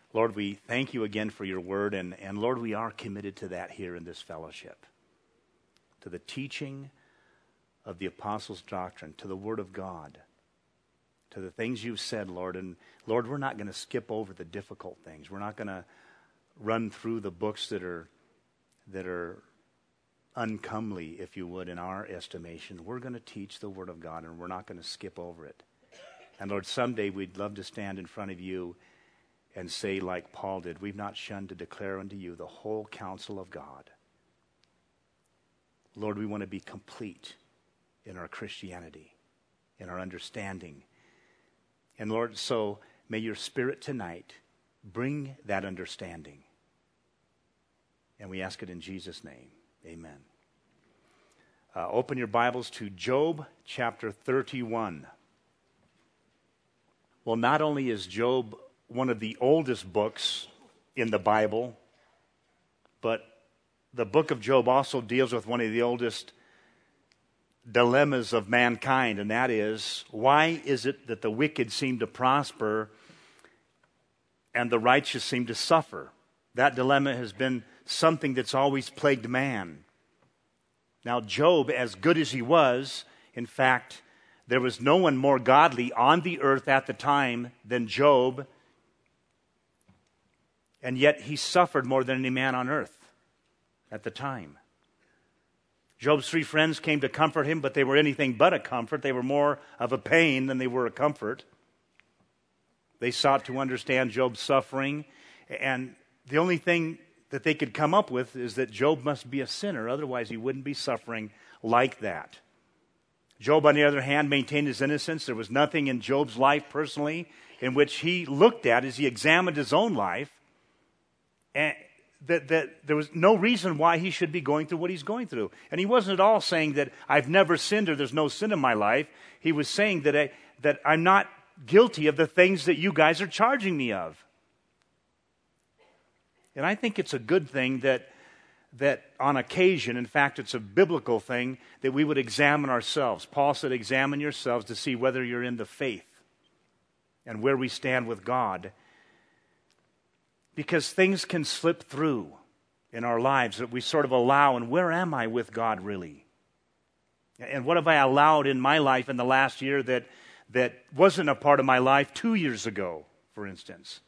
Lord, we thank you again for your word, and Lord, we are committed to that here in this fellowship, to the teaching of the apostles' doctrine, to the word of God, to the things you've said, Lord. And Lord, we're not going to skip over the difficult things. We're not going to run through the books that are uncomely, if you would, in our estimation. We're going to teach the word of God, and we're not going to skip over it. And Lord, someday we'd love to stand in front of you and say, like Paul did, we've not shunned to declare unto you the whole counsel of God. Lord, we want to be complete in our Christianity, in our understanding. And Lord, so may your Spirit tonight bring that understanding. And we ask it in Jesus' name. Amen. Open your Bibles to Job chapter 31. Well, not only is Job one of the oldest books in the Bible, but the book of Job also deals with one of the oldest dilemmas of mankind, and that is, why is it that the wicked seem to prosper and the righteous seem to suffer? That dilemma has been something that's always plagued man. Now, Job, as good as he was, in fact, there was no one more godly on the earth at the time than Job, and yet he suffered more than any man on earth at the time. Job's three friends came to comfort him, but they were anything but a comfort. They were more of a pain than they were a comfort. They sought to understand Job's suffering, and the only thing that they could come up with is that Job must be a sinner, otherwise he wouldn't be suffering like that. Job, on the other hand, maintained his innocence. There was nothing in Job's life personally in which he looked at as he examined his own life, and that there was no reason why he should be going through what he's going through. And he wasn't at all saying that I've never sinned or there's no sin in my life. He was saying that I'm not guilty of the things that you guys are charging me of. And I think it's a good thing that on occasion, in fact, it's a biblical thing, that we would examine ourselves. Paul said, examine yourselves to see whether you're in the faith and where we stand with God. Because things can slip through in our lives that we sort of allow, and where am I with God really? And what have I allowed in my life in the last year that wasn't a part of my life 2 years ago, for instance?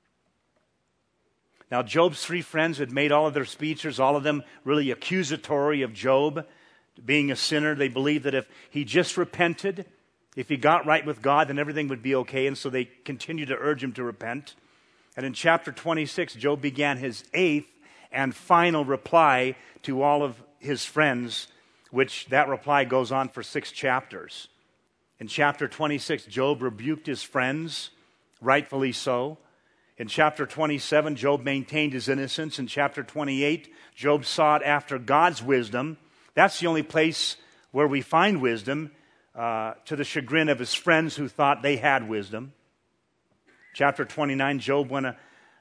Now, Job's three friends had made all of their speeches, all of them really accusatory of Job being a sinner. They believed that if he just repented, if he got right with God, then everything would be okay. And so they continued to urge him to repent. And in chapter 26, Job began his eighth and final reply to all of his friends, which that reply goes on for 6 chapters. In chapter 26, Job rebuked his friends, rightfully so. In chapter 27, Job maintained his innocence. In chapter 28, Job sought after God's wisdom. That's the only place where we find wisdom, to the chagrin of his friends who thought they had wisdom. Chapter 29, Job went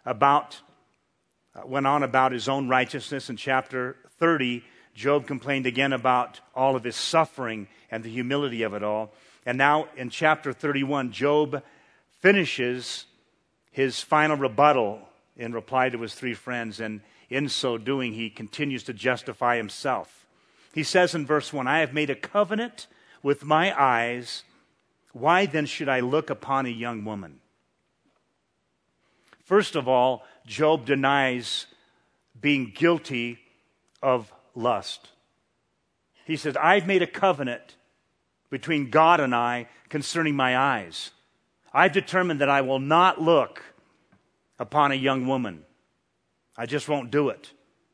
on about his own righteousness. In chapter 30, Job complained again about all of his suffering and the humility of it all. And now in chapter 31, Job finishes his final rebuttal in reply to his three friends, and in so doing, he continues to justify himself. He says in verse 1, I have made a covenant with my eyes. Why then should I look upon a young woman? First of all, Job denies being guilty of lust. He says, I've made a covenant between God and I concerning my eyes. I've determined that I will not look upon a young woman. I just won't do it.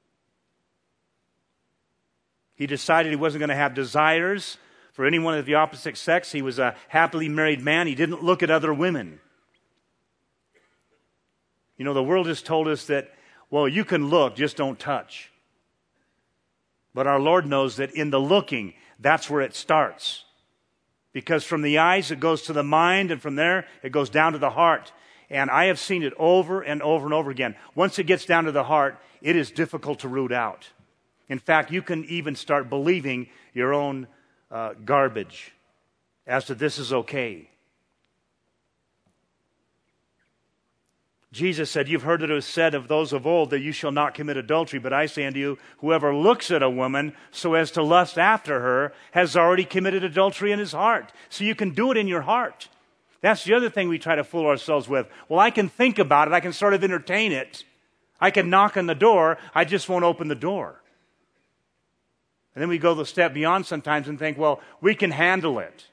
He decided he wasn't going to have desires for anyone of the opposite sex. He was a happily married man. He didn't look at other women. You know, the world has told us that, well, you can look, just don't touch. But our Lord knows that in the looking, that's where it starts. Because from the eyes, it goes to the mind, and from there, it goes down to the heart. And I have seen it over and over and over again. Once it gets down to the heart, it is difficult to root out. In fact, you can even start believing your own garbage as to this is okay. Jesus said, you've heard that it was said of those of old that you shall not commit adultery, but I say unto you, whoever looks at a woman so as to lust after her has already committed adultery in his heart. So you can do it in your heart. That's the other thing we try to fool ourselves with. Well, I can think about it. I can sort of entertain it. I can knock on the door. I just won't open the door. And then we go the step beyond sometimes and think, well, we can handle it.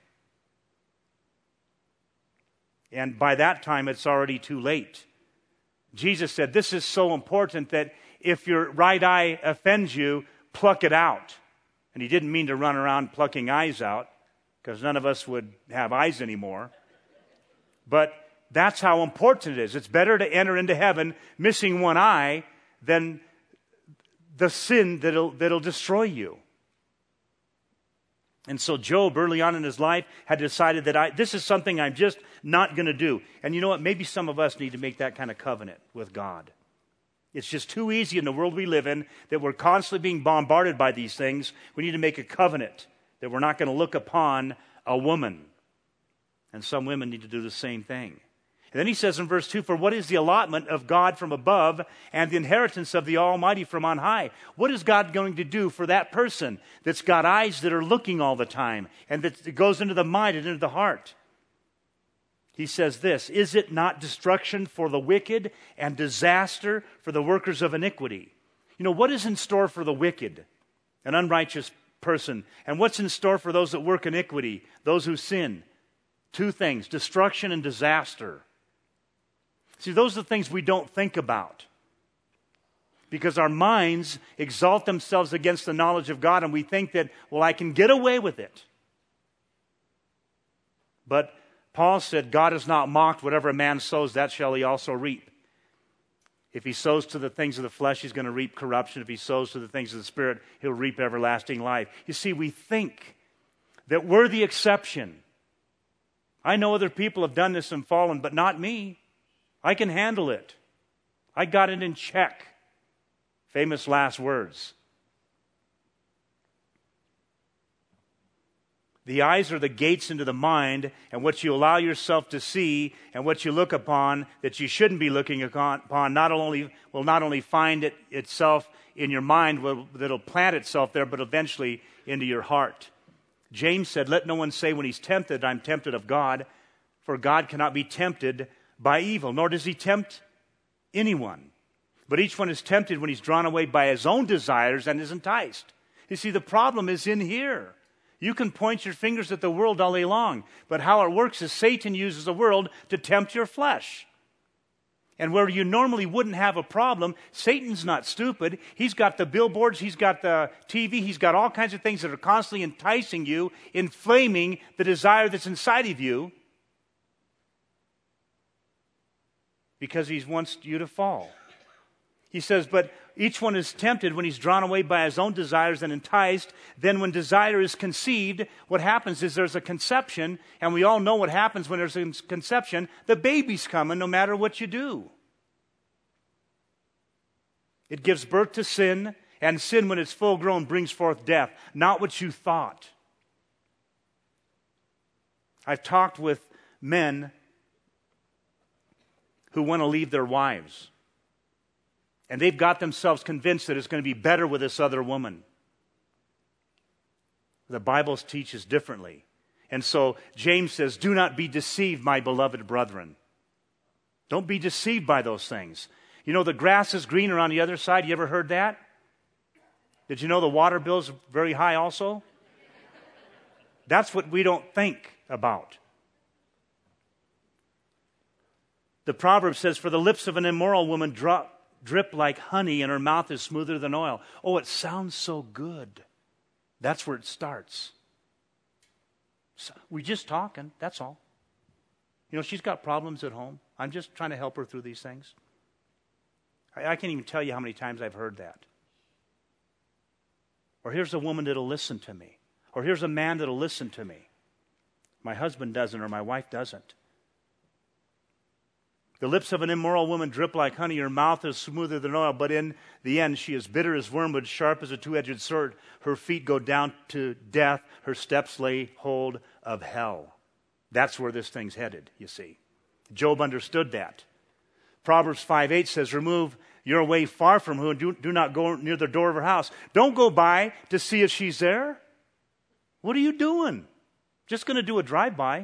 And by that time, it's already too late. Jesus said, this is so important that if your right eye offends you, pluck it out. And he didn't mean to run around plucking eyes out, because none of us would have eyes anymore. But that's how important it is. It's better to enter into heaven missing one eye than the sin that'll destroy you. And so Job, early on in his life, had decided that this is something I'm just not going to do. And you know what? Maybe some of us need to make that kind of covenant with God. It's just too easy in the world we live in that we're constantly being bombarded by these things. We need to make a covenant that we're not going to look upon a woman. And some women need to do the same thing. And then he says in verse 2, for what is the allotment of God from above and the inheritance of the Almighty from on high? What is God going to do for that person that's got eyes that are looking all the time and that goes into the mind and into the heart? He says this, is it not destruction for the wicked and disaster for the workers of iniquity? You know, what is in store for the wicked, an unrighteous person? And what's in store for those that work iniquity, those who sin? Two things, destruction and disaster. See, those are the things we don't think about. Because our minds exalt themselves against the knowledge of God, and we think that, well, I can get away with it. But Paul said, God is not mocked. Whatever a man sows, that shall he also reap. If he sows to the things of the flesh, he's going to reap corruption. If he sows to the things of the Spirit, he'll reap everlasting life. You see, we think that we're the exception. I know other people have done this and fallen, but not me. I can handle it. I got it in check. Famous last words. The eyes are the gates into the mind, and what you allow yourself to see and what you look upon that you shouldn't be looking upon will not only find itself in your mind, that'll plant itself there, but eventually into your heart. James said, let no one say when he's tempted, I'm tempted of God, for God cannot be tempted by evil, nor does he tempt anyone. But each one is tempted when he's drawn away by his own desires and is enticed. You see, the problem is in here. You can point your fingers at the world all day long, but how it works is Satan uses the world to tempt your flesh. And where you normally wouldn't have a problem, Satan's not stupid. He's got the billboards, he's got the TV, he's got all kinds of things that are constantly enticing you, inflaming the desire that's inside of you, because he wants you to fall. He says, but each one is tempted when he's drawn away by his own desires and enticed. Then when desire is conceived, what happens is there's a conception, and we all know what happens when there's a conception. The baby's coming no matter what you do. It gives birth to sin, and sin, when it's full grown, brings forth death, not what you thought. I've talked with men who want to leave their wives. And they've got themselves convinced that it's going to be better with this other woman. The Bible teaches differently. And so James says, do not be deceived, my beloved brethren. Don't be deceived by those things. You know, the grass is greener on the other side. You ever heard that? Did you know the water bill is very high also? That's what we don't think about. The proverb says, for the lips of an immoral woman drip like honey, and her mouth is smoother than oil. Oh, it sounds so good. That's where it starts. So we're just talking, that's all. You know, she's got problems at home. I'm just trying to help her through these things. I can't even tell you how many times I've heard that. Or here's a woman that'll listen to me. Or here's a man that'll listen to me. My husband doesn't, or my wife doesn't. The lips of an immoral woman drip like honey. Her mouth is smoother than oil, but in the end she is bitter as wormwood, sharp as a two-edged sword. Her feet go down to death. Her steps lay hold of hell. That's where this thing's headed, you see. Job understood that. Proverbs 5:8 says, remove your way far from her and do not go near the door of her house. Don't go by to see if she's there. What are you doing? Just going to do a drive-by.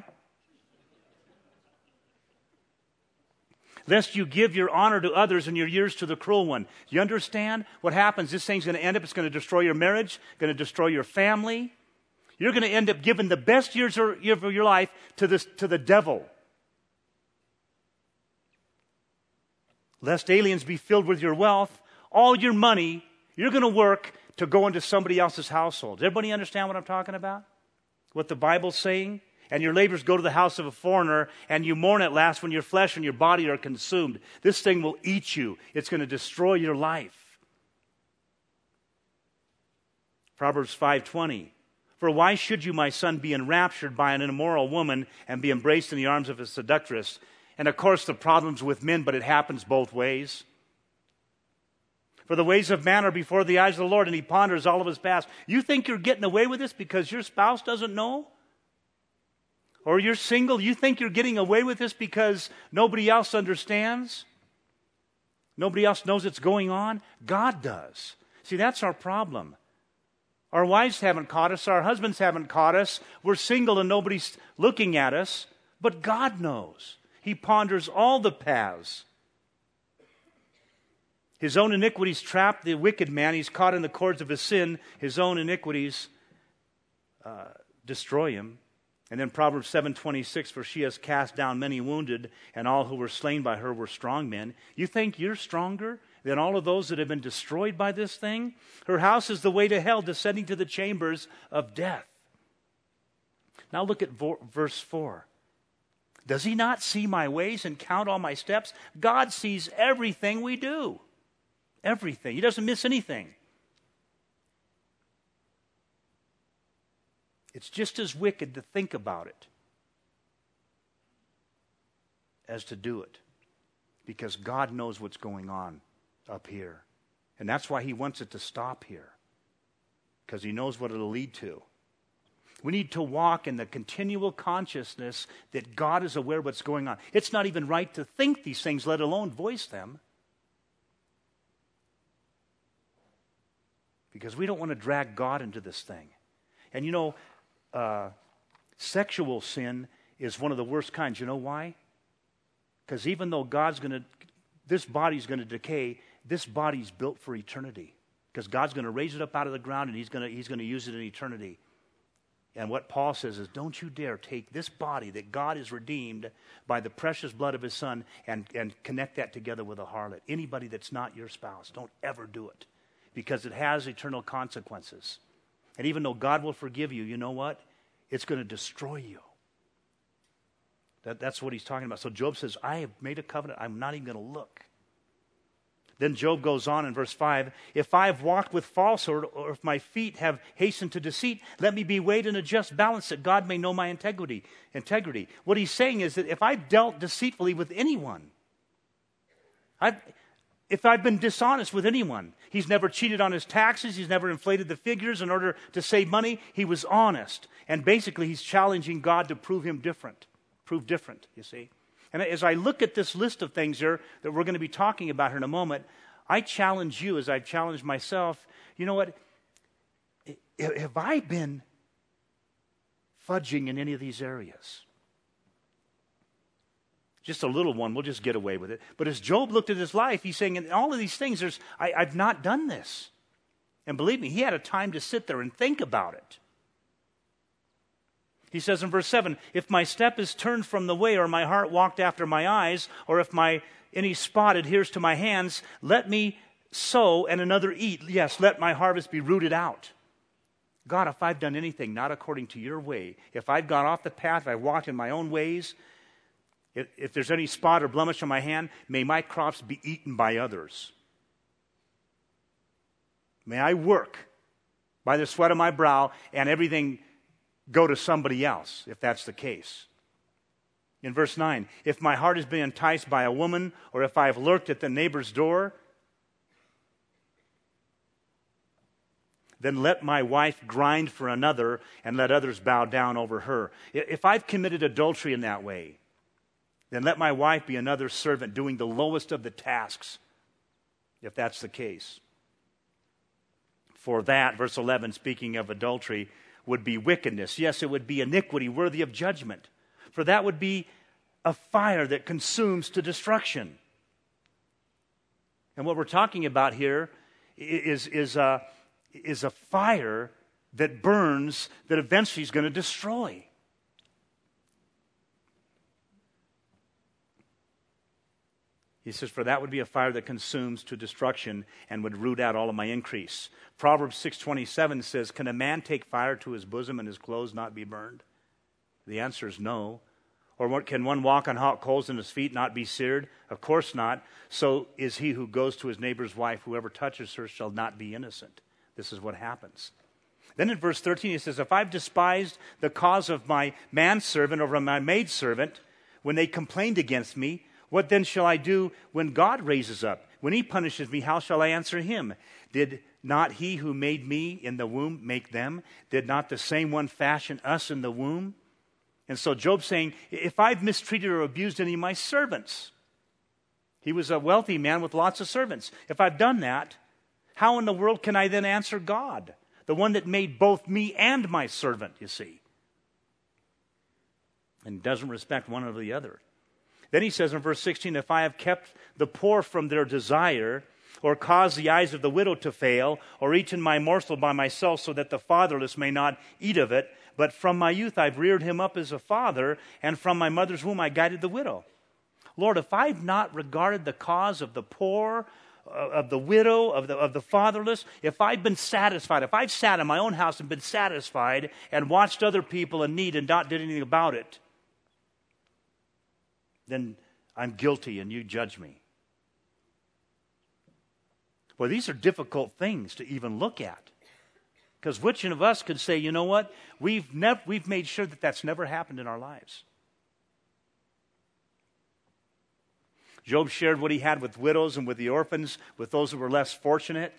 Lest you give your honor to others and your years to the cruel one. You understand what happens? This thing's going to end up, it's going to destroy your marriage, going to destroy your family. You're going to end up giving the best years of your life to the devil. Lest aliens be filled with your wealth, all your money, you're going to work to go into somebody else's household. Does everybody understand what I'm talking about? What the Bible's saying? And your labors go to the house of a foreigner, and you mourn at last when your flesh and your body are consumed. This thing will eat you. It's going to destroy your life. Proverbs 5:20. For why should you, my son, be enraptured by an immoral woman and be embraced in the arms of a seductress? And of course the problem's with men, but it happens both ways. For the ways of man are before the eyes of the Lord, and he ponders all of his past. You think you're getting away with this because your spouse doesn't know? Or you're single, you think you're getting away with this because nobody else understands? Nobody else knows it's going on? God does. See, that's our problem. Our wives haven't caught us, our husbands haven't caught us. We're single and nobody's looking at us, but God knows. He ponders all the paths. His own iniquities trap the wicked man. He's caught in the cords of his sin. His own iniquities destroy him. And then Proverbs 7:26, for she has cast down many wounded, and all who were slain by her were strong men. You think you're stronger than all of those that have been destroyed by this thing? Her house is the way to hell, descending to the chambers of death. Now look at verse 4. Does he not see my ways and count all my steps? God sees everything we do. Everything. He doesn't miss anything. It's just as wicked to think about it as to do it. Because God knows what's going on up here. And that's why he wants it to stop here. Because he knows what it'll lead to. We need to walk in the continual consciousness that God is aware of what's going on. It's not even right to think these things, let alone voice them. Because we don't want to drag God into this thing. And you know, sexual sin is one of the worst kinds. You know why? Because even though this body's going to decay, this body's built for eternity. Because God's going to raise it up out of the ground and he's going to use it in eternity. And what Paul says is, don't you dare take this body that God has redeemed by the precious blood of his son and connect that together with a harlot. Anybody that's not your spouse, don't ever do it. Because it has eternal consequences. And even though God will forgive you, you know what? It's going to destroy you. That's what he's talking about. So Job says, I have made a covenant. I'm not even going to look. Then Job goes on in verse 5, if I have walked with falsehood, or if my feet have hastened to deceit, let me be weighed in a just balance that God may know my integrity. What he's saying is that if I've dealt deceitfully with anyone, if I've been dishonest with anyone, he's never cheated on his taxes, he's never inflated the figures in order to save money, he was honest. And basically he's challenging God to prove different, you see. And as I look at this list of things here that we're going to be talking about here in a moment, I challenge you as I've challenged myself, you know what? Have I been fudging in any of these areas? Just a little one, we'll just get away with it. But as Job looked at his life, he's saying, in all of these things, I've not done this. And believe me, he had a time to sit there and think about it. He says in verse 7, if my step is turned from the way, or my heart walked after my eyes, or if any spot adheres to my hands, let me sow and another eat. Yes, let my harvest be rooted out. God, if I've done anything not according to your way, if I've gone off the path, if I've walked in my own ways, if there's any spot or blemish on my hand, may my crops be eaten by others. May I work by the sweat of my brow and everything go to somebody else, if that's the case. In verse 9, if my heart has been enticed by a woman, or if I have lurked at the neighbor's door, then let my wife grind for another, and let others bow down over her. If I've committed adultery in that way, then let my wife be another servant doing the lowest of the tasks, if that's the case. For that, verse 11, speaking of adultery, would be wickedness. Yes, it would be iniquity worthy of judgment. For that would be a fire that consumes to destruction. And what we're talking about here is a fire that burns, that eventually is going to destroy. He says, for that would be a fire that consumes to destruction and would root out all of my increase. Proverbs 6:27 says, can a man take fire to his bosom and his clothes not be burned? The answer is no. Or can one walk on hot coals and his feet not be seared? Of course not. So is he who goes to his neighbor's wife. Whoever touches her shall not be innocent. This is what happens. Then in verse 13 he says, if I've despised the cause of my manservant over my maidservant, when they complained against me, what then shall I do when God raises up? When he punishes me, how shall I answer him? Did not he who made me in the womb make them? Did not the same one fashion us in the womb? And so Job's saying, if I've mistreated or abused any of my servants, he was a wealthy man with lots of servants. If I've done that, how in the world can I then answer God? The one that made both me and my servant, you see. And doesn't respect one over the other. Then he says in verse 16, if I have kept the poor from their desire, or caused the eyes of the widow to fail, or eaten my morsel by myself so that the fatherless may not eat of it, but from my youth I've reared him up as a father, and from my mother's womb I guided the widow. Lord, if I've not regarded the cause of the poor, of the widow, of the fatherless, if I've been satisfied, if I've sat in my own house and been satisfied and watched other people in need and not did anything about it, then I'm guilty and you judge me. Well, these are difficult things to even look at. Because which of us could say, you know what? We've made sure that that's never happened in our lives. Job shared what he had with widows and with the orphans, with those who were less fortunate.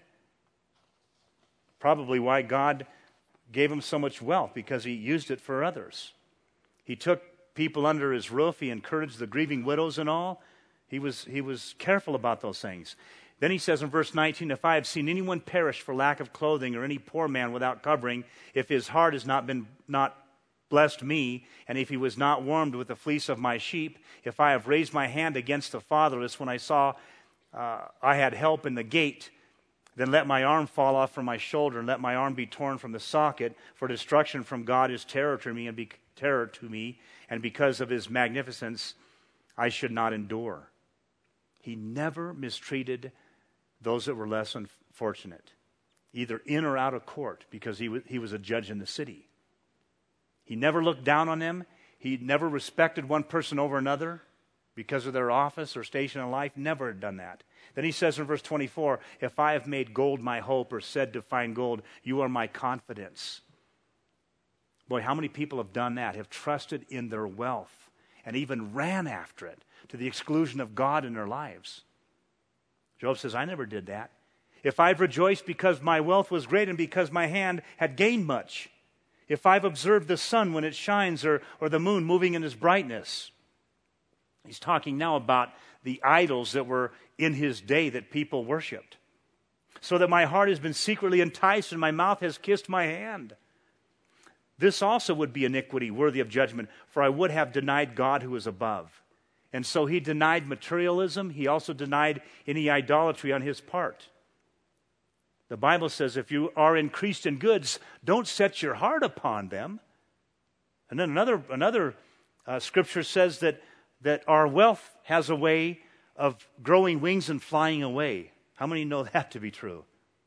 Probably why God gave him so much wealth, because he used it for others. He took people under his roof. He encouraged the grieving widows and all. He was careful about those things. Then he says in verse 19, if I have seen anyone perish for lack of clothing, or any poor man without covering, if his heart has not blessed me, and if he was not warmed with the fleece of my sheep, if I have raised my hand against the fatherless when I saw I had help in the gate, then let my arm fall off from my shoulder, and let my arm be torn from the socket, for destruction from God is terror to me, and because of his magnificence I should not endure. He never mistreated those that were less unfortunate, either in or out of court, because he was a judge in the city. He never looked down on them. He never respected one person over another because of their office or station in life. Never done that. Then he says in verse 24, if I have made gold my hope, or said to find gold, you are my confidence. Boy, how many people have done that, have trusted in their wealth and even ran after it to the exclusion of God in their lives. Job says, I never did that. If I've rejoiced because my wealth was great and because my hand had gained much, if I've observed the sun when it shines, or the moon moving in its brightness. He's talking now about the idols that were in his day that people worshipped. So that my heart has been secretly enticed and my mouth has kissed my hand. This also would be iniquity worthy of judgment, for I would have denied God who is above. And so he denied materialism. He also denied any idolatry on his part. The Bible says if you are increased in goods, don't set your heart upon them. And then another scripture says that our wealth has a way of growing wings and flying away. How many know that to be true?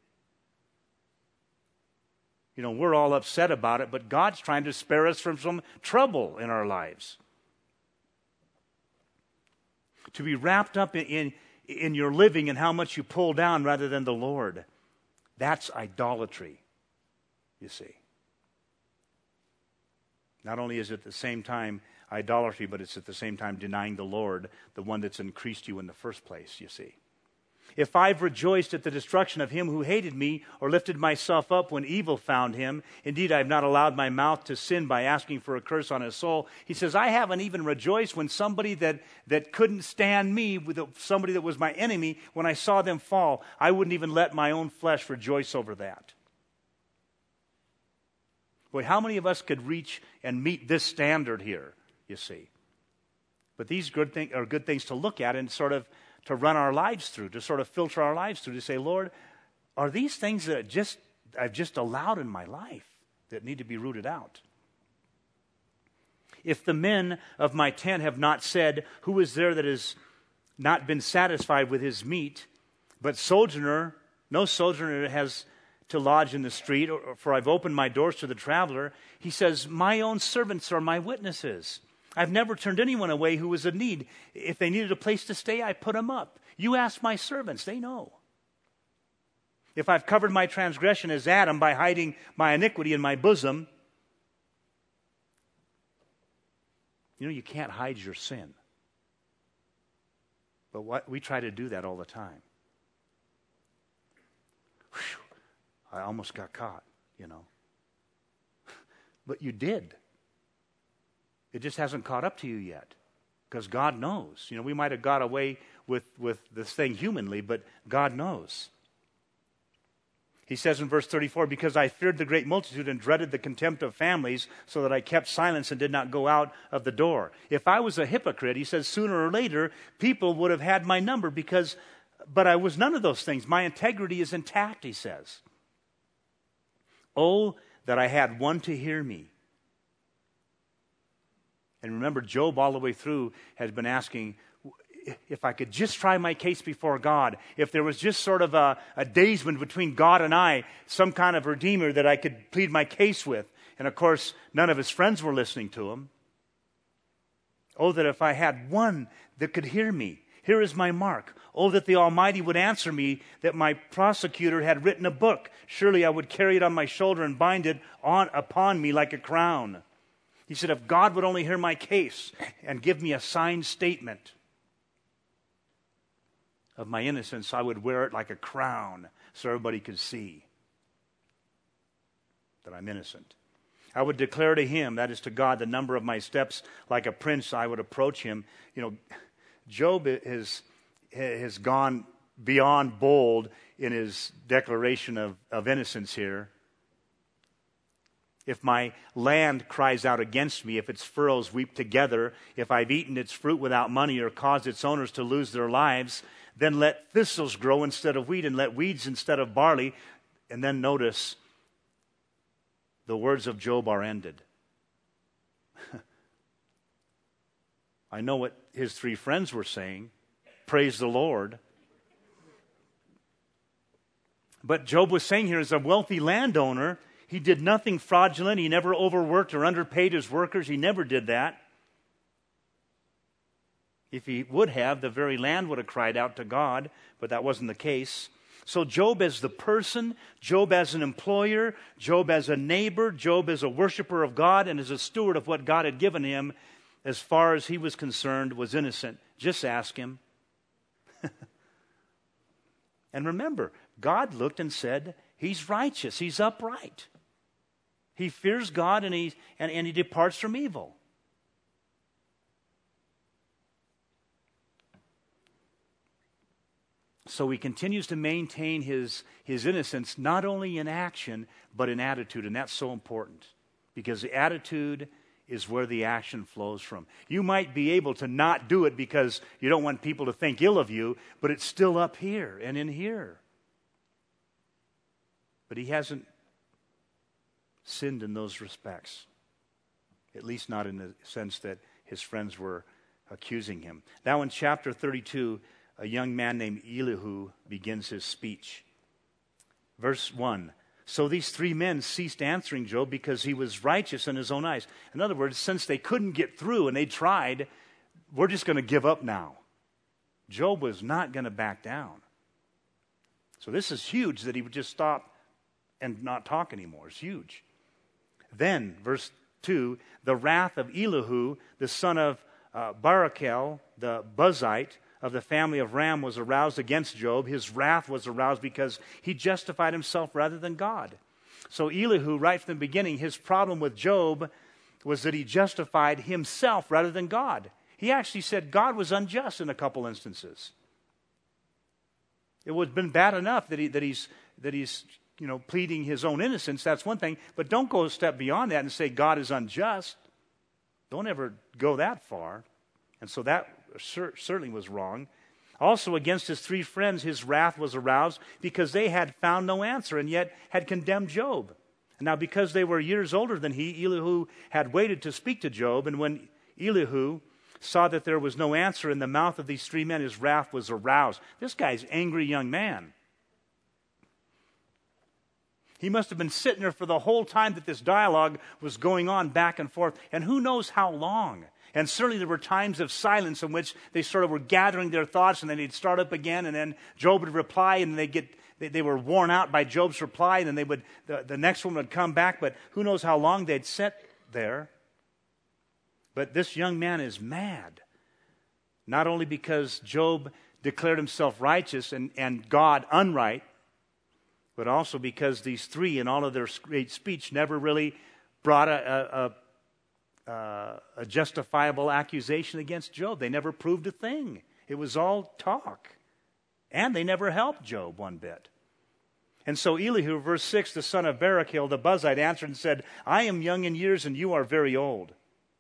You know, we're all upset about it, but God's trying to spare us from some trouble in our lives. To be wrapped up in your living and how much you pull down rather than the Lord. That's idolatry, you see. Not only is it at the same time idolatry, but it's at the same time denying the Lord, the one that's increased you in the first place, you see. If I've rejoiced at the destruction of him who hated me, or lifted myself up when evil found him, indeed I have not allowed my mouth to sin by asking for a curse on his soul. He says, I haven't even rejoiced when somebody that couldn't stand me, with somebody that was my enemy, when I saw them fall, I wouldn't even let my own flesh rejoice over that. Boy, how many of us could reach and meet this standard here, you see? But these are good things to look at and sort of to run our lives through, to sort of filter our lives through, to say, Lord, are these things that I've just allowed in my life that need to be rooted out? If the men of my tent have not said, who is there that has not been satisfied with his meat, but no sojourner has to lodge in the street, for I've opened my doors to the traveler, he says, my own servants are my witnesses. I've never turned anyone away who was in need. If they needed a place to stay, I put them up. You ask my servants, they know. If I've covered my transgression as Adam by hiding my iniquity in my bosom, you can't hide your sin. But we try to do that all the time. Whew, I almost got caught, But you did. It just hasn't caught up to you yet, because God knows. We might have got away with this thing humanly, but God knows. He says in verse 34, because I feared the great multitude and dreaded the contempt of families, so that I kept silence and did not go out of the door. If I was a hypocrite, he says, sooner or later, people would have had my number, but I was none of those things. My integrity is intact, he says. Oh, that I had one to hear me. And remember, Job all the way through has been asking, if I could just try my case before God, if there was just sort of a daysman between God and I, some kind of redeemer that I could plead my case with. And of course, none of his friends were listening to him. Oh, that if I had one that could hear me. Here is my mark. Oh, that the Almighty would answer me, that my prosecutor had written a book. Surely I would carry it on my shoulder and bind it upon me like a crown. He said, if God would only hear my case and give me a signed statement of my innocence, I would wear it like a crown so everybody could see that I'm innocent. I would declare to him, that is to God, the number of my steps. Like a prince, I would approach him. Job has gone beyond bold in his declaration of innocence here. If my land cries out against me, if its furrows weep together, if I've eaten its fruit without money or caused its owners to lose their lives, then let thistles grow instead of wheat and let weeds instead of barley. And then notice, the words of Job are ended. I know what his three friends were saying. Praise the Lord. But Job was saying here, as a wealthy landowner, he did nothing fraudulent. He never overworked or underpaid his workers. He never did that. If he would have, the very land would have cried out to God, but that wasn't the case. So Job as the person, Job as an employer, Job as a neighbor, Job as a worshiper of God, and as a steward of what God had given him, as far as he was concerned, was innocent. Just ask him. And remember, God looked and said, he's righteous, he's upright. He fears God and he departs from evil. So he continues to maintain his innocence, not only in action, but in attitude. And that's so important, because the attitude is where the action flows from. You might be able to not do it because you don't want people to think ill of you, but it's still up here and in here. But he hasn't sinned in those respects, at least not in the sense that his friends were accusing him. Now in chapter 32, a young man named Elihu begins his speech. Verse 1, so these three men ceased answering Job because he was righteous in his own eyes. In other words, since they couldn't get through and they tried, we're just going to give up now. Job was not going to back down. So this is huge that he would just stop and not talk anymore. It's huge. Then, verse 2, the wrath of Elihu, the son of Barachel, the Buzite, of the family of Ram was aroused against Job. His wrath was aroused because he justified himself rather than God. So Elihu, right from the beginning, his problem with Job was that he justified himself rather than God. He actually said God was unjust in a couple instances. It would have been bad enough that he's pleading his own innocence. That's one thing. But don't go a step beyond that and say God is unjust. Don't ever go that far. And so that certainly was wrong. Also, against his three friends, his wrath was aroused because they had found no answer and yet had condemned Job. And now, because they were years older than he, Elihu had waited to speak to Job. And when Elihu saw that there was no answer in the mouth of these three men, his wrath was aroused. This guy's an angry young man. He must have been sitting there for the whole time that this dialogue was going on back and forth. And who knows how long. And certainly there were times of silence in which they sort of were gathering their thoughts, and then they'd start up again, and then Job would reply, and they were worn out by Job's reply, and then the next one would come back, but who knows how long they'd sit there. But this young man is mad. Not only because Job declared himself righteous and God unright, but also because these three, in all of their great speech, never really brought a justifiable accusation against Job. They never proved a thing. It was all talk. And they never helped Job one bit. And so Elihu, verse 6, the son of Barachel, the Buzite, answered and said, I am young in years and you are very old.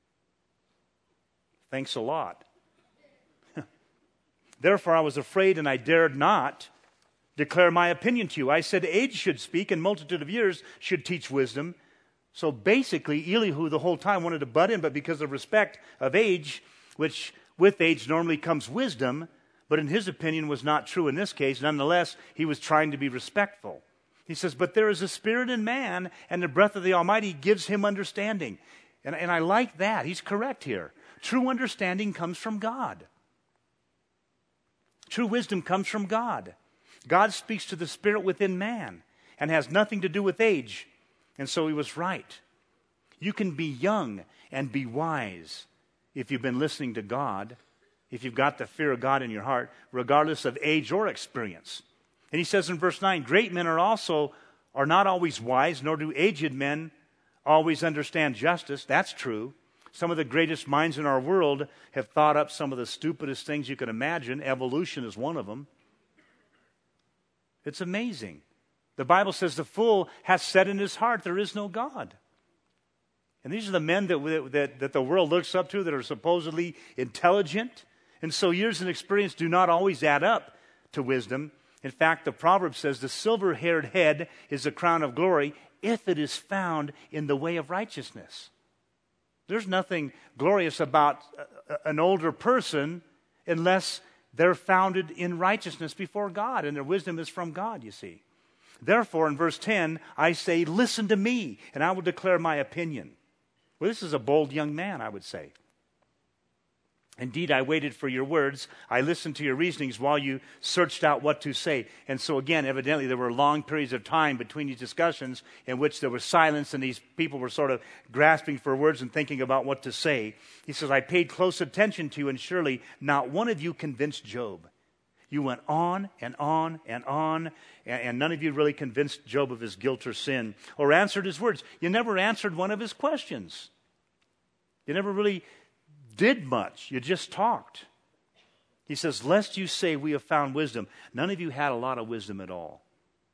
Thanks a lot. Therefore I was afraid and I dared not declare my opinion to you. I said age should speak and multitude of years should teach wisdom. So basically, Elihu the whole time wanted to butt in, but because of respect of age, which with age normally comes wisdom, but in his opinion was not true in this case. Nonetheless, he was trying to be respectful. He says, but there is a spirit in man, and the breath of the Almighty gives him understanding. And I like that. He's correct here. True understanding comes from God. True wisdom comes from God. God speaks to the spirit within man and has nothing to do with age. And so he was right. You can be young and be wise if you've been listening to God, if you've got the fear of God in your heart, regardless of age or experience. And he says in verse 9, great men are not always wise, nor do aged men always understand justice. That's true. Some of the greatest minds in our world have thought up some of the stupidest things you can imagine. Evolution is one of them. It's amazing. The Bible says the fool has said in his heart, there is no God. And these are the men that the world looks up to that are supposedly intelligent. And so years and experience do not always add up to wisdom. In fact, the proverb says the silver-haired head is a crown of glory if it is found in the way of righteousness. There's nothing glorious about an older person unless they're founded in righteousness before God, and their wisdom is from God, you see. Therefore, in verse 10, I say, listen to me, and I will declare my opinion. Well, this is a bold young man, I would say. Indeed, I waited for your words. I listened to your reasonings while you searched out what to say. And so again, evidently, there were long periods of time between these discussions in which there was silence and these people were sort of grasping for words and thinking about what to say. He says, I paid close attention to you, and surely not one of you convinced Job. You went on and on and on, and none of you really convinced Job of his guilt or sin or answered his words. You never answered one of his questions. You never really did much. You just talked. He says, lest you say we have found wisdom. None of you had a lot of wisdom at all.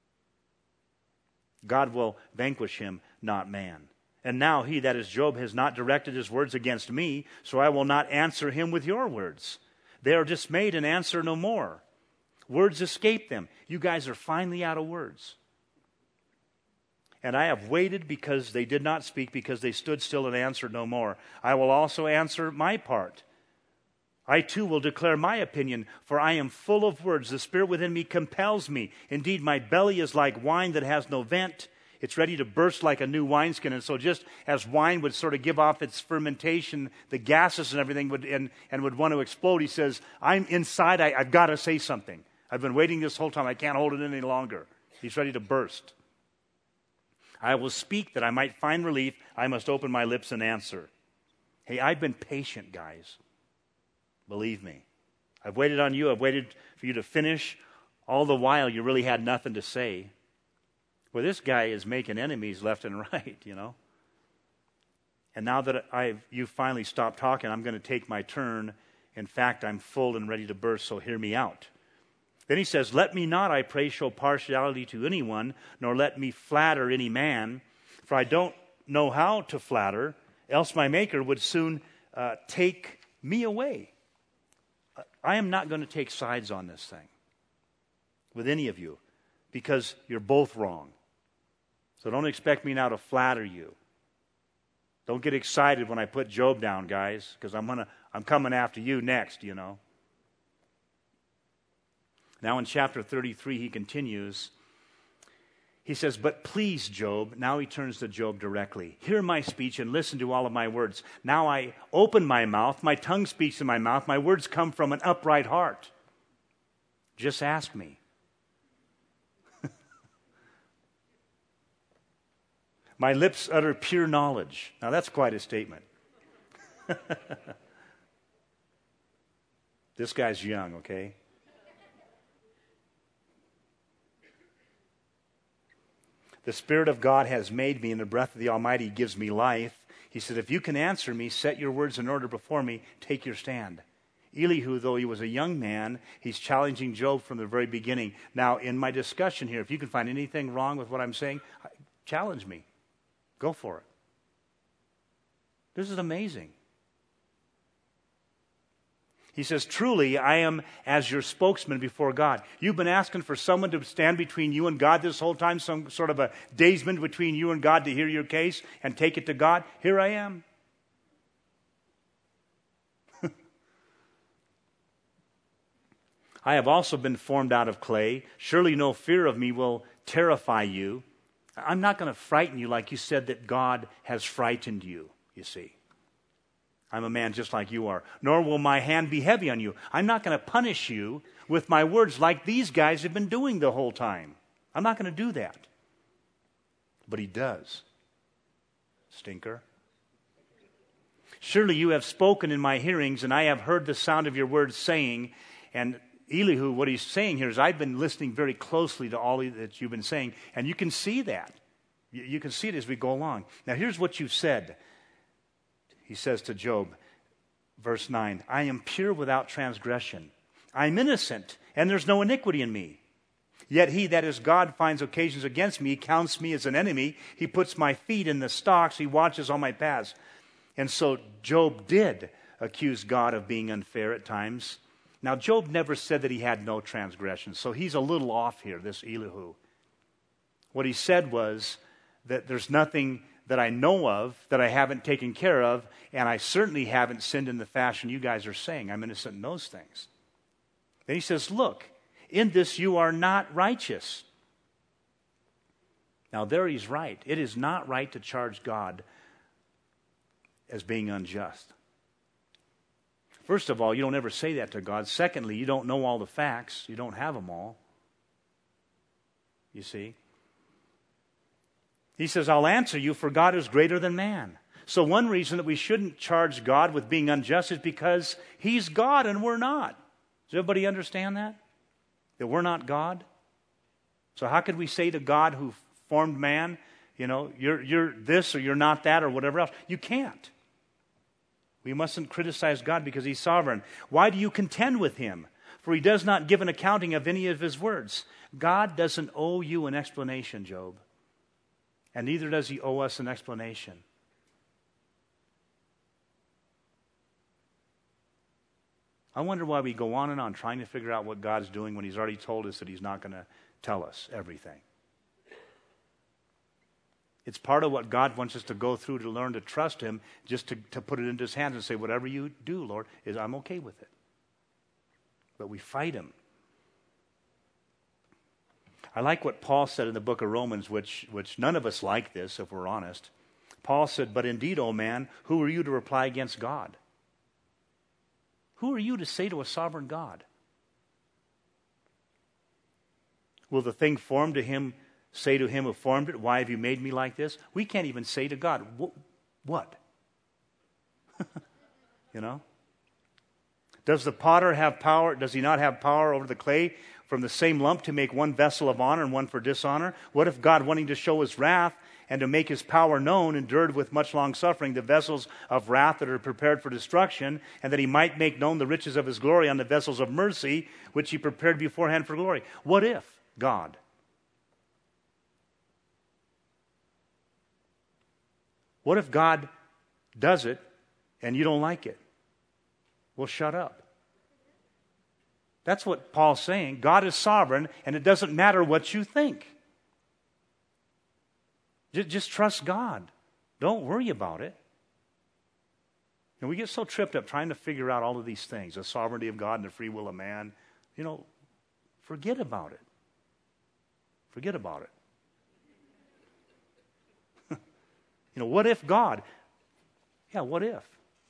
God will vanquish him, not man. And now he, that is Job, has not directed his words against me, so I will not answer him with your words. They are dismayed and answer no more. Words escape them. You guys are finally out of words. And I have waited because they did not speak, because they stood still and answered no more. I will also answer my part. I too will declare my opinion, for I am full of words. The spirit within me compels me. Indeed, my belly is like wine that has no vent. It's ready to burst like a new wineskin. And so just as wine would sort of give off its fermentation, the gases and everything would want to explode, he says, I'm inside, I've got to say something. I've been waiting this whole time. I can't hold it any longer. He's ready to burst. I will speak that I might find relief. I must open my lips and answer. Hey, I've been patient, guys. Believe me. I've waited on you. I've waited for you to finish. All the while, you really had nothing to say. Well, this guy is making enemies left and right, you know. And now that you finally stopped talking, I'm going to take my turn. In fact, I'm full and ready to burst, so hear me out. Then he says, let me not, I pray, show partiality to anyone, nor let me flatter any man, for I don't know how to flatter, else my Maker would soon take me away. I am not going to take sides on this thing with any of you, because you're both wrong. So don't expect me now to flatter you. Don't get excited when I put Job down, guys, because I'm coming after you next, you know. Now in chapter 33, he continues. He says, but please, Job, now he turns to Job directly. Hear my speech and listen to all of my words. Now I open my mouth, my tongue speaks in my mouth, my words come from an upright heart. Just ask me. My lips utter pure knowledge. Now that's quite a statement. This guy's young, okay? The Spirit of God has made me, and the breath of the Almighty gives me life. He said, if you can answer me, set your words in order before me, take your stand. Elihu, though he was a young man, he's challenging Job from the very beginning. Now, in my discussion here, if you can find anything wrong with what I'm saying, challenge me. Go for it. This is amazing. He says, truly, I am as your spokesman before God. You've been asking for someone to stand between you and God this whole time, some sort of a daysman between you and God to hear your case and take it to God. Here I am. I have also been formed out of clay. Surely no fear of me will terrify you. I'm not going to frighten you like you said that God has frightened you, you see. I'm a man just like you are. Nor will my hand be heavy on you. I'm not going to punish you with my words like these guys have been doing the whole time. I'm not going to do that. But he does. Stinker. Surely you have spoken in my hearings, and I have heard the sound of your words saying, and Elihu, what he's saying here is, I've been listening very closely to all that you've been saying, and you can see that. You can see it as we go along. Now, here's what you've said. He says to Job, verse 9, I am pure without transgression. I'm innocent, and there's no iniquity in me. Yet he, that is God, finds occasions against me. He counts me as an enemy. He puts my feet in the stocks. He watches all my paths. And so Job did accuse God of being unfair at times. Now, Job never said that he had no transgression, so he's a little off here, this Elihu. What he said was that there's nothing that I know of that I haven't taken care of, and I certainly haven't sinned in the fashion you guys are saying. I'm innocent in those things. Then he says, look, in this you are not righteous. Now, there he's right. It is not right to charge God as being unjust. First of all, you don't ever say that to God. Secondly, you don't know all the facts. You don't have them all. You see? He says, I'll answer you, for God is greater than man. So one reason that we shouldn't charge God with being unjust is because he's God and we're not. Does everybody understand that? That we're not God? So how could we say to God who formed man, you know, you're this or you're not that or whatever else? You can't. We mustn't criticize God because he's sovereign. Why do you contend with him? For he does not give an accounting of any of his words. God doesn't owe you an explanation, Job. And neither does he owe us an explanation. I wonder why we go on and on trying to figure out what God's doing when he's already told us that he's not going to tell us everything. It's part of what God wants us to go through to learn to trust him, just to put it into his hands and say, whatever you do, Lord, I'm okay with it. But we fight him. I like what Paul said in the book of Romans, which none of us like this, if we're honest. Paul said, but indeed, O man, who are you to reply against God? Who are you to say to a sovereign God? Will the thing formed to him say to him who formed it, why have you made me like this? We can't even say to God, what? You know? Does the potter have power? Does he not have power over the clay from the same lump to make one vessel of honor and one for dishonor? What if God, wanting to show his wrath and to make his power known, endured with much long suffering the vessels of wrath that are prepared for destruction, and that he might make known the riches of his glory on the vessels of mercy, which he prepared beforehand for glory? What if God? What if God does it and you don't like it? Well, shut up. That's what Paul's saying. God is sovereign, and it doesn't matter what you think. Just trust God. Don't worry about it. And we get so tripped up trying to figure out all of these things, the sovereignty of God and the free will of man. Forget about it. Forget about it. What if God? Yeah, what if?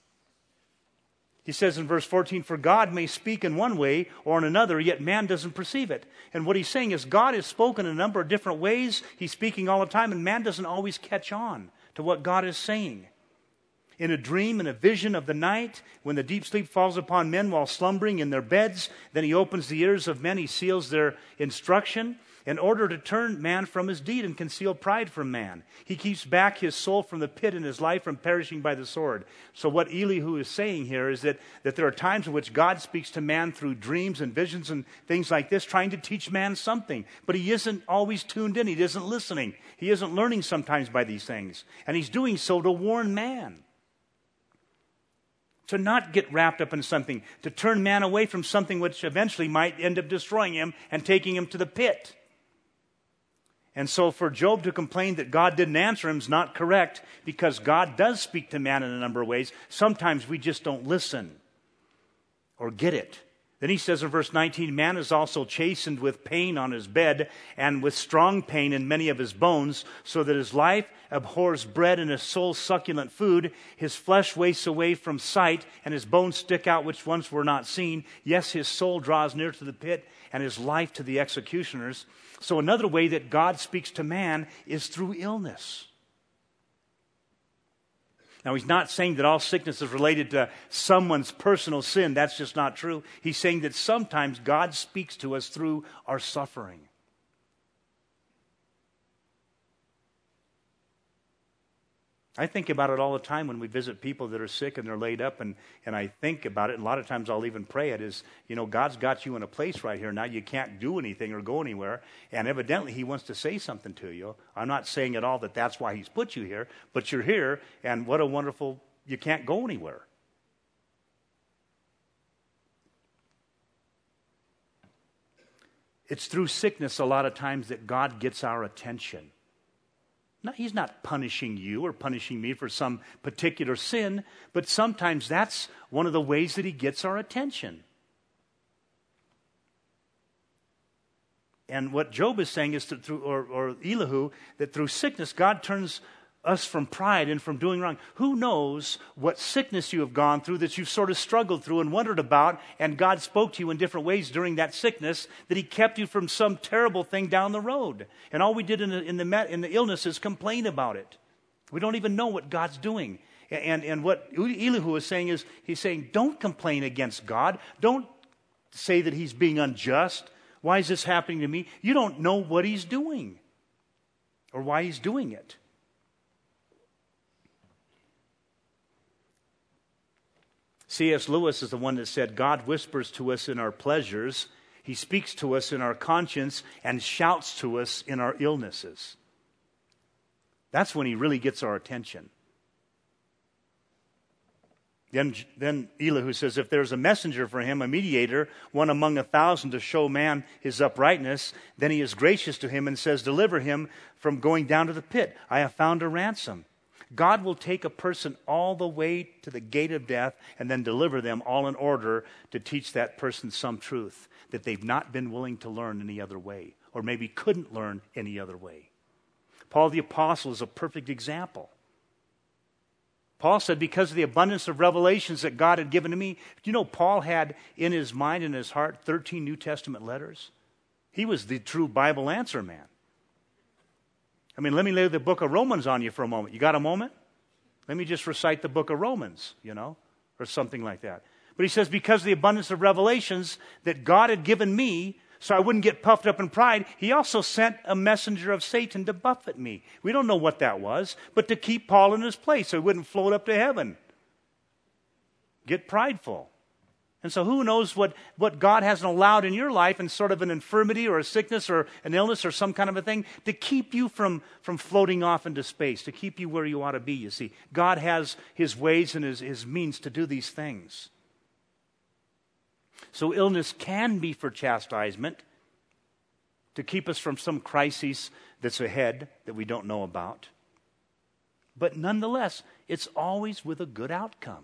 He says in verse 14, for God may speak in one way or in another, yet man doesn't perceive it. And what he's saying is God has spoken in a number of different ways. He's speaking all the time, and man doesn't always catch on to what God is saying. In a dream, in a vision of the night, when the deep sleep falls upon men while slumbering in their beds, then he opens the ears of men, he seals their instruction, in order to turn man from his deed and conceal pride from man. He keeps back his soul from the pit and his life from perishing by the sword. So what Elihu is saying here is that there are times in which God speaks to man through dreams and visions and things like this, trying to teach man something. But he isn't always tuned in. He isn't listening. He isn't learning sometimes by these things. And he's doing so to warn man. To not get wrapped up in something. To turn man away from something which eventually might end up destroying him and taking him to the pit. And so for Job to complain that God didn't answer him is not correct, because God does speak to man in a number of ways. Sometimes we just don't listen or get it. Then he says in verse 19, man is also chastened with pain on his bed and with strong pain in many of his bones, so that his life abhors bread and his soul succulent food. His flesh wastes away from sight, and his bones stick out which once were not seen. Yes, his soul draws near to the pit, and his life to the executioners. So another way that God speaks to man is through illness. Now, he's not saying that all sickness is related to someone's personal sin. That's just not true. He's saying that sometimes God speaks to us through our suffering. I think about it all the time when we visit people that are sick and they're laid up, and I think about it, and a lot of times I'll even pray it, is, God's got you in a place right here now you can't do anything or go anywhere, and evidently he wants to say something to you. I'm not saying at all that that's why he's put you here, but you're here, and what a wonderful, you can't go anywhere. It's through sickness a lot of times that God gets our attention. He's not punishing you or punishing me for some particular sin, but sometimes that's one of the ways that he gets our attention. And what Job is saying is that or Elihu, that through sickness, God turns us from pride and from doing wrong. Who knows what sickness you have gone through that you've sort of struggled through and wondered about, and God spoke to you in different ways during that sickness, that he kept you from some terrible thing down the road. And all we did in the illness is complain about it. We don't even know what God's doing. And what Elihu is saying is, he's saying, don't complain against God. Don't say that he's being unjust. Why is this happening to me? You don't know what he's doing or why he's doing it. C.S. Lewis is the one that said, God whispers to us in our pleasures, he speaks to us in our conscience, and shouts to us in our illnesses. That's when he really gets our attention. Then Elihu says, if there's a messenger for him, a mediator, one among 1,000 to show man his uprightness, then he is gracious to him and says, deliver him from going down to the pit. I have found a ransom. God will take a person all the way to the gate of death and then deliver them all in order to teach that person some truth that they've not been willing to learn any other way, or maybe couldn't learn any other way. Paul the Apostle is a perfect example. Paul said, because of the abundance of revelations that God had given to me, Paul had in his mind and his heart 13 New Testament letters. He was the true Bible answer man. Let me lay the book of Romans on you for a moment. You got a moment? Let me just recite the book of Romans, or something like that. But he says, because of the abundance of revelations that God had given me, so I wouldn't get puffed up in pride, he also sent a messenger of Satan to buffet me. We don't know what that was, but to keep Paul in his place so he wouldn't float up to heaven. Get prideful. And so who knows what God hasn't allowed in your life in sort of an infirmity or a sickness or an illness or some kind of a thing to keep you from floating off into space, to keep you where you ought to be, you see. God has his ways and his means to do these things. So illness can be for chastisement, to keep us from some crisis that's ahead that we don't know about. But nonetheless, it's always with a good outcome.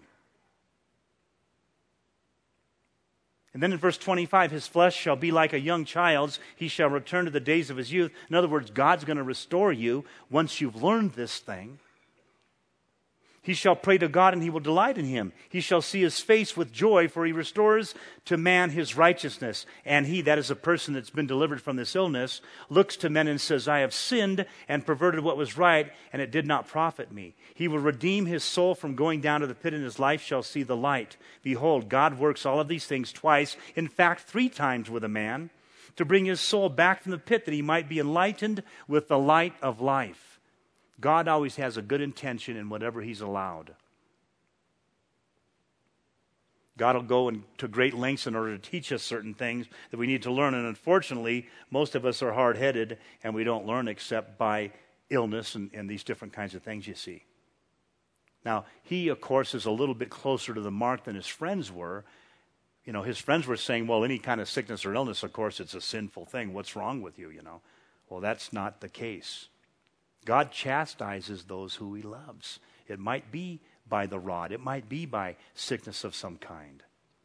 And then in verse 25, his flesh shall be like a young child's. He shall return to the days of his youth. In other words, God's going to restore you once you've learned this thing. He shall pray to God, and he will delight in him. He shall see his face with joy, for he restores to man his righteousness. And he, that is a person that's been delivered from this illness, looks to men and says, I have sinned and perverted what was right, and it did not profit me. He will redeem his soul from going down to the pit, and his life shall see the light. Behold, God works all of these things twice, in fact 3 times with a man, to bring his soul back from the pit, that he might be enlightened with the light of life. God always has a good intention in whatever he's allowed. God will go to great lengths in order to teach us certain things that we need to learn. And unfortunately, most of us are hard-headed and we don't learn except by illness and these different kinds of things you see. Now, he, of course, is a little bit closer to the mark than his friends were. You know, his friends were saying, well, any kind of sickness or illness, of course, it's a sinful thing. What's wrong with you, you know? Well, that's not the case. God chastises those who he loves. It might be by the rod. It might be by sickness of some kind.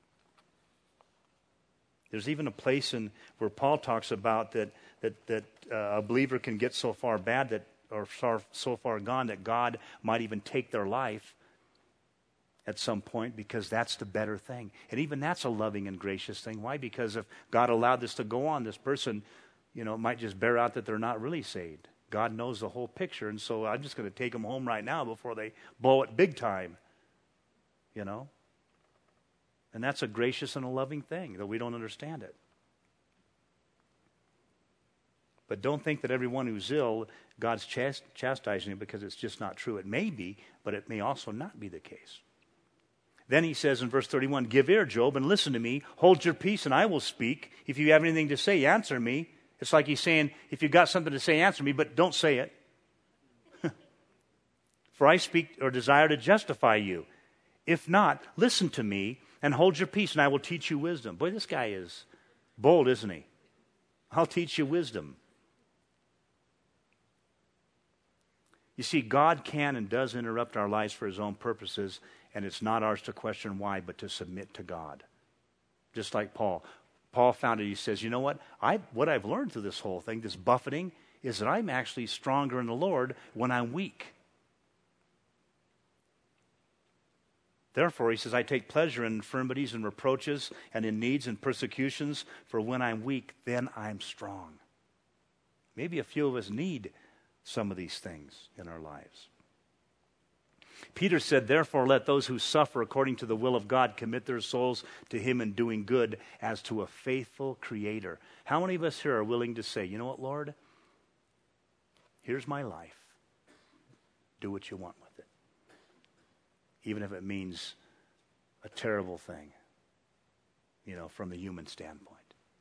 There's even a place where Paul talks about that a believer can get so far bad or so far gone that God might even take their life at some point, because that's the better thing. And even that's a loving and gracious thing. Why? Because if God allowed this to go on, this person, you know, might just bear out that they're not really saved. God knows the whole picture, and so I'm just going to take them home right now before they blow it big time, you know? And that's a gracious and a loving thing, though we don't understand it. But don't think that everyone who's ill, God's chastising it, because it's just not true. It may be, but it may also not be the case. Then he says in verse 31, give ear, Job, and listen to me. Hold your peace, and I will speak. If you have anything to say, answer me. It's like he's saying, if you've got something to say, answer me, but don't say it. For I speak or desire to justify you. If not, listen to me and hold your peace, and I will teach you wisdom. Boy, this guy is bold, isn't he? I'll teach you wisdom. You see, God can and does interrupt our lives for his own purposes, and it's not ours to question why, but to submit to God. Just like Paul. Paul found it. He says, you know what? What I've learned through this whole thing, this buffeting, is that I'm actually stronger in the Lord when I'm weak. Therefore, he says, I take pleasure in infirmities and reproaches and in needs and persecutions, for when I'm weak, then I'm strong. Maybe a few of us need some of these things in our lives. Peter said, therefore, let those who suffer according to the will of God commit their souls to him in doing good as to a faithful creator. How many of us here are willing to say, you know what, Lord? Here's my life. Do what you want with it. Even if it means a terrible thing, you know, from the human standpoint.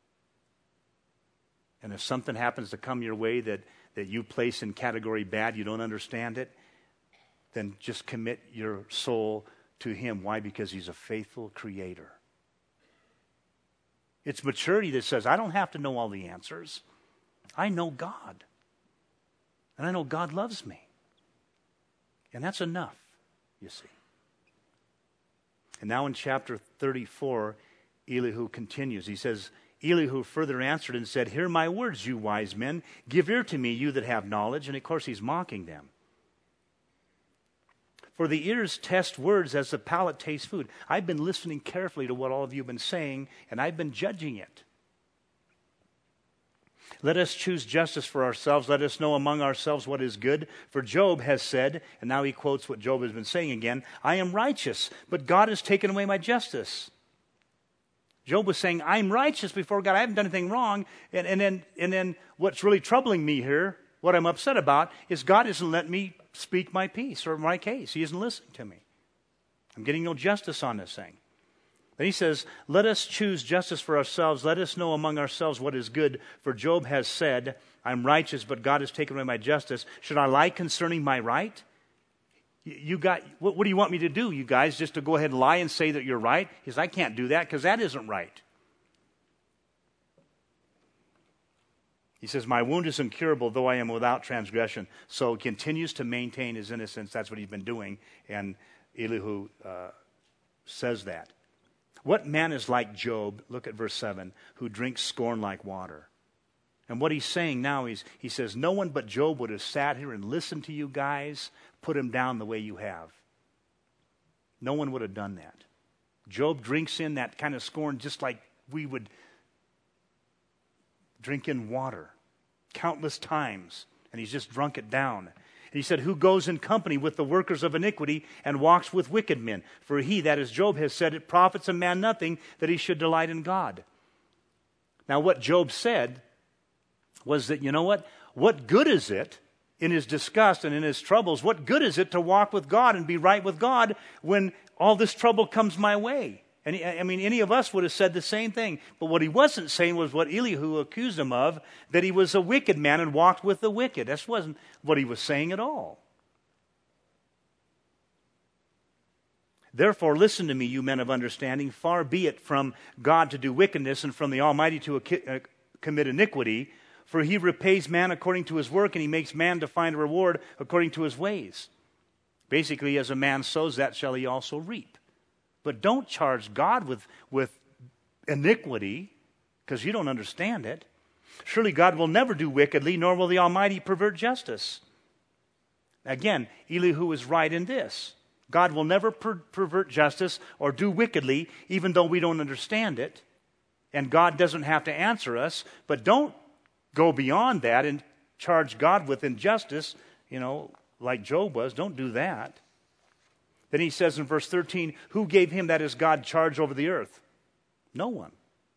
And if something happens to come your way that you place in category bad, you don't understand it, then just commit your soul to him. Why? Because he's a faithful creator. It's maturity that says, I don't have to know all the answers. I know God. And I know God loves me. And that's enough, you see. And now in chapter 34, Elihu continues. He says, Elihu further answered and said, hear my words, you wise men. Give ear to me, you that have knowledge. And of course he's mocking them. For the ears test words as the palate tastes food. I've been listening carefully to what all of you have been saying, and I've been judging it. Let us choose justice for ourselves. Let us know among ourselves what is good. For Job has said, and now he quotes what Job has been saying again, I am righteous, but God has taken away my justice. Job was saying, I'm righteous before God. I haven't done anything wrong. And then what's really troubling me here, what I'm upset about, is God isn't letting me speak my piece or my case. He isn't listening to me. I'm getting no justice on this thing. Then he says, let us choose justice for ourselves. Let us know among ourselves what is good. For Job has said, I'm righteous, but God has taken away my justice. Should I lie concerning my right? What do you want me to do, you guys? Just to go ahead and lie and say that you're right? He says, I can't do that because that isn't right. He says, my wound is incurable, though I am without transgression. So he continues to maintain his innocence. That's what he's been doing. And Elihu says that. What man is like Job, look at verse 7, who drinks scorn like water? And what he's saying now is, he says, no one but Job would have sat here and listened to you guys put him down the way you have. No one would have done that. Job drinks in that kind of scorn just like we would drink in water countless times, and he's just drunk it down. And he said, who goes in company with the workers of iniquity and walks with wicked men? For he, that is Job, has said, it profits a man nothing that he should delight in God. Now what Job said was that, you know what good is it in his disgust and in his troubles, what good is it to walk with God and be right with God when all this trouble comes my way? And any of us would have said the same thing. But what he wasn't saying was what Elihu accused him of, that he was a wicked man and walked with the wicked. That wasn't what he was saying at all. Therefore, listen to me, you men of understanding. Far be it from God to do wickedness and from the Almighty to commit iniquity. For he repays man according to his work, and he makes man to find a reward according to his ways. Basically, as a man sows, that shall he also reap. But don't charge God with iniquity, because you don't understand it. Surely God will never do wickedly, nor will the Almighty pervert justice. Again, Elihu is right in this. God will never pervert justice or do wickedly, even though we don't understand it. And God doesn't have to answer us. But don't go beyond that and charge God with injustice, like Job was. Don't do that. Then he says in verse 13, who gave him, that is God, charge over the earth? No one.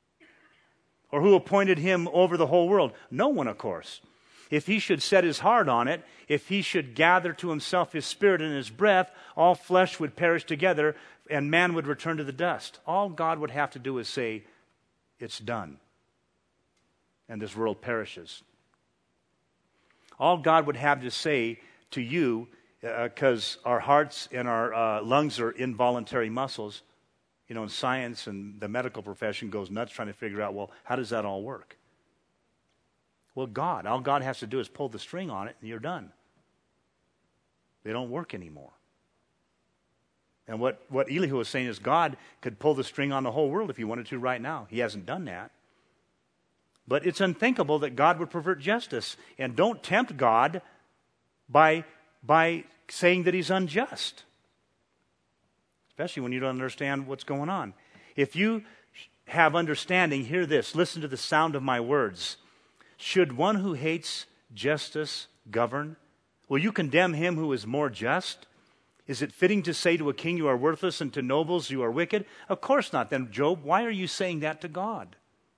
Or who appointed him over the whole world? No one, of course. If he should set his heart on it, if he should gather to himself his spirit and his breath, all flesh would perish together, and man would return to the dust. All God would have to do is say, it's done. And this world perishes. All God would have to say to you, because our hearts and our lungs are involuntary muscles, and science and the medical profession goes nuts trying to figure out, well, how does that all work? Well, all God has to do is pull the string on it and you're done. They don't work anymore. And what Elihu was saying is God could pull the string on the whole world if he wanted to right now. He hasn't done that. But it's unthinkable that God would pervert justice. And don't tempt God by saying that he's unjust. Especially when you don't understand what's going on. If you have understanding, hear this. Listen to the sound of my words. Should one who hates justice govern? Will you condemn him who is more just? Is it fitting to say to a king, you are worthless, and to nobles, you are wicked? Of course not. Then, Job, why are you saying that to God?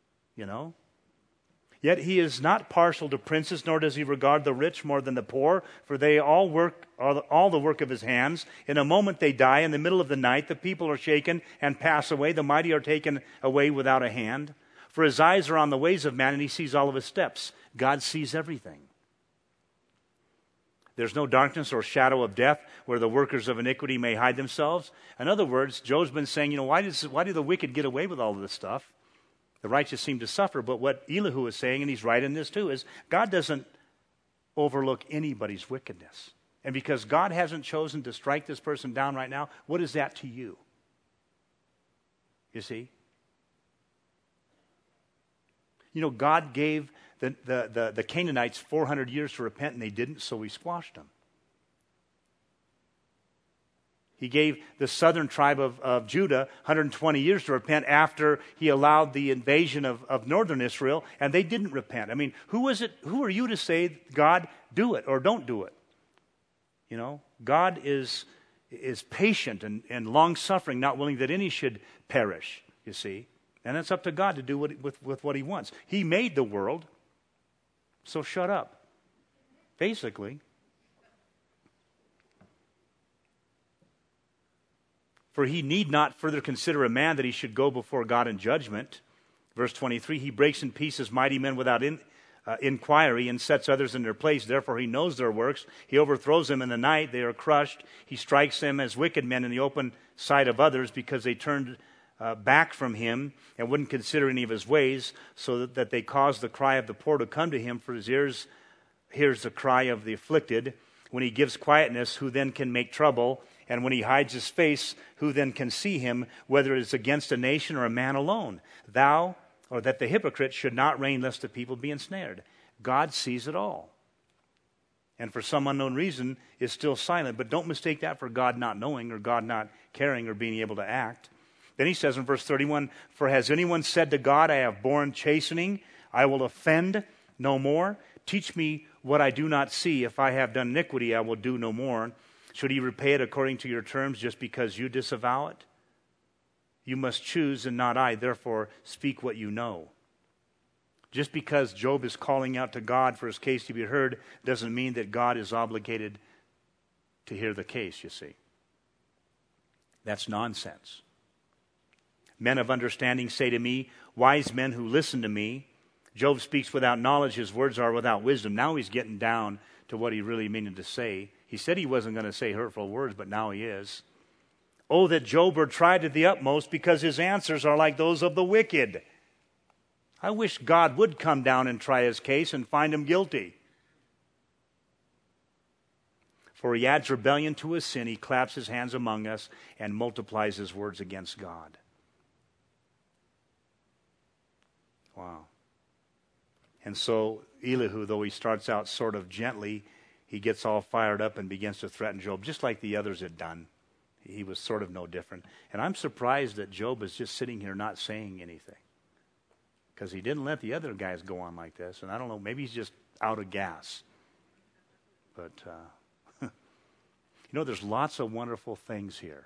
Yet he is not partial to princes, nor does he regard the rich more than the poor, for they all the work of his hands. In a moment they die. In the middle of the night the people are shaken and pass away. The mighty are taken away without a hand. For his eyes are on the ways of man, and he sees all of his steps. God sees everything. There's no darkness or shadow of death where the workers of iniquity may hide themselves. In other words, Job's been saying, why do the wicked get away with all of this stuff? The righteous seem to suffer. But what Elihu is saying, and he's right in this too, is God doesn't overlook anybody's wickedness. And because God hasn't chosen to strike this person down right now, what is that to you? You see? God gave the Canaanites 400 years to repent, and they didn't, so he squashed them. He gave the southern tribe of Judah 120 years to repent after he allowed the invasion of northern Israel, and they didn't repent. Who are you to say, God, do it or don't do it? God is patient and long-suffering, not willing that any should perish, you see. And it's up to God to do with what he wants. He made the world, so shut up. Basically. For he need not further consider a man that he should go before God in judgment. Verse 23, he breaks in pieces mighty men without inquiry and sets others in their place. Therefore he knows their works. He overthrows them in the night. They are crushed. He strikes them as wicked men in the open sight of others because they turned back from him and wouldn't consider any of his ways, so that they caused the cry of the poor to come to him, for his ears hears the cry of the afflicted. When he gives quietness, who then can make trouble? And when he hides his face, who then can see him, whether it is against a nation or a man alone? Thou, or that the hypocrite should not reign, lest the people be ensnared. God sees it all. And for some unknown reason is still silent. But don't mistake that for God not knowing, or God not caring, or being able to act. Then he says in verse 31, for has anyone said to God, I have borne chastening, I will offend no more? Teach me what I do not see. If I have done iniquity, I will do no more. Should he repay it according to your terms just because you disavow it? You must choose and not I. Therefore, speak what you know. Just because Job is calling out to God for his case to be heard doesn't mean that God is obligated to hear the case, you see. That's nonsense. Men of understanding say to me, wise men who listen to me. Job speaks without knowledge, his words are without wisdom. Now he's getting down to what he really meant to say. He said he wasn't going to say hurtful words, but now he is. Oh, that Job were tried to the utmost, because his answers are like those of the wicked. I wish God would come down and try his case and find him guilty. For he adds rebellion to his sin, he claps his hands among us, and multiplies his words against God. Wow. And so Elihu, though he starts out sort of gently, he gets all fired up and begins to threaten Job, just like the others had done. He was sort of no different. And I'm surprised that Job is just sitting here not saying anything, because he didn't let the other guys go on like this. And I don't know, maybe he's just out of gas. But, there's lots of wonderful things here.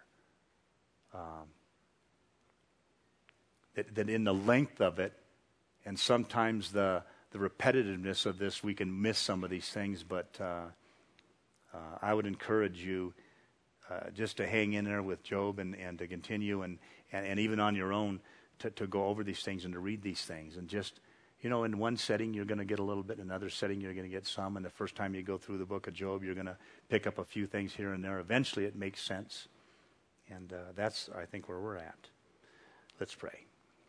That in the length of it, and sometimes the repetitiveness of this, we can miss some of these things, but I would encourage you just to hang in there with Job and to continue and even on your own to go over these things and to read these things. And just, in one setting you're going to get a little bit, in another setting you're going to get some, and the first time you go through the book of Job you're going to pick up a few things here and there. Eventually it makes sense. And that's, I think, where we're at. Let's pray.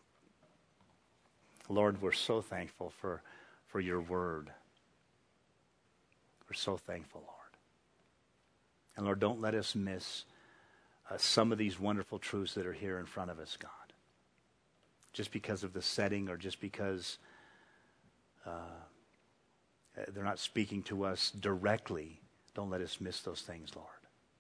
Lord, we're so thankful for your word. We're so thankful, Lord. And Lord, don't let us miss some of these wonderful truths that are here in front of us, God. Just because of the setting, or just because they're not speaking to us directly, don't let us miss those things, Lord.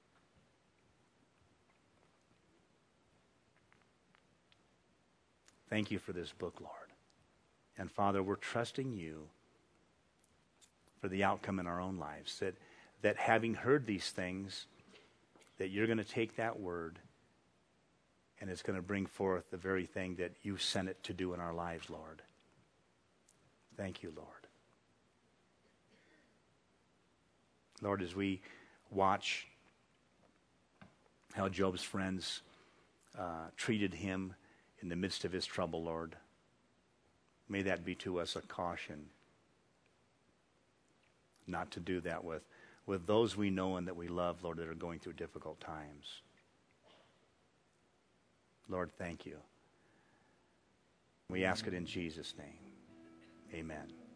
Thank you for this book, Lord. And Father, we're trusting you for the outcome in our own lives, that having heard these things, that you're going to take that word and it's going to bring forth the very thing that you sent it to do in our lives, Lord. Thank you, Lord. Lord, as we watch how Job's friends treated him in the midst of his trouble, Lord, may that be to us a caution not to do that with those we know and that we love, Lord, that are going through difficult times. Lord, thank you. We ask it in Jesus' name. Amen.